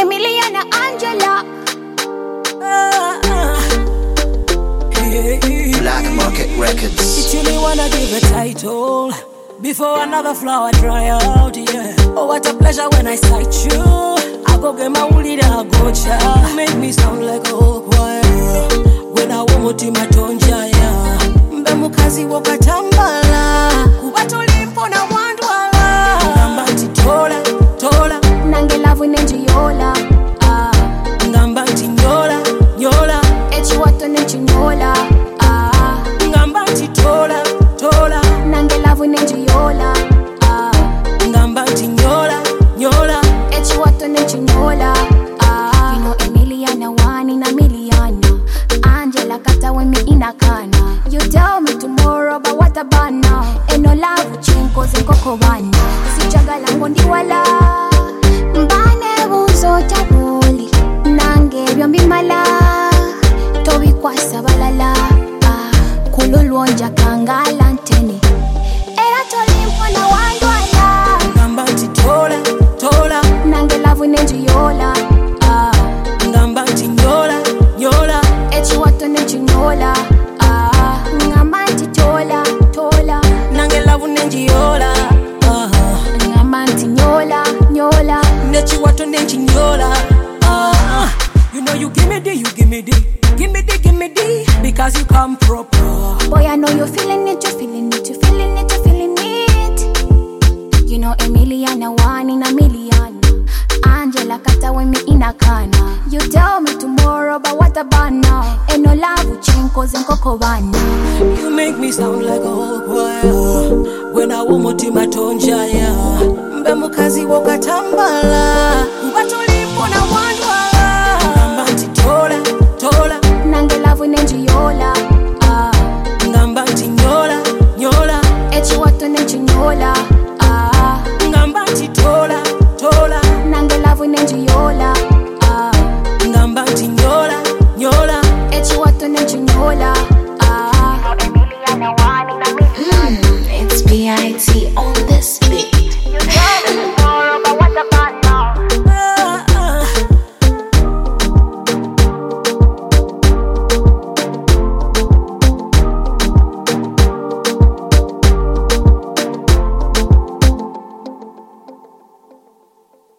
Emiliana Angela. Black Market Records. It's really wanna give a title before another flower dry out, yeah. Oh, what a pleasure when I sight you. I go get my woolly da gocha. You make me sound like a whole choir. When I want to my tonja, yeah. Mbemukazi woka tambala. Kubatulimpo na wandwala. Ngambanti tola, tola. Nangelavu nenjiola. Ngambanti nyola, nyola. Echi watu nenjinola. Ngambanti tola, tola. Nangelavu nenjiola. Ngambanti nyola, nyola. Echi watu nenjinola. You know Emiliana wani na Miliana. Angela kata when me inakana. You tell me tomorrow but what a bana. Eno love chinko zenkoko bana. Sijagala ngondi wala. Mbane buzo tabuli. Nange byombi mala. Tobi kwa sabalala. Kululwonja kangala nteni. Era tolimpo na wandwala. Ngambanti tola, tola. Nange lavu nenjiyola. Ngambanti nyola, nyola. Echi watu nenjinola. Ngamanti tola, tola. Nangelavu nenjiola. Ngamanti nyola, nyola. Nechi watu nenjinyola. You know you give me the, you give me the. Give me the, give me the. Because you come proper. Boy, I know you're feeling it, you're feeling it, you're feeling it, you're feeling it. You know Emiliana wani na Miliana. Angela kata when me inakana. You tell me tomorrow but what a bana. Eno love chinko zenkoko bana. You make me sound like a whole choir. When I want to my tonja, yeah. Mbemukazi woka tambala. Ubatulimpo na wandwala. Ngambanti tola, tola. Nangelavu nenjiola. Ngambanti nyola, nyola. Echi watu nenjinola.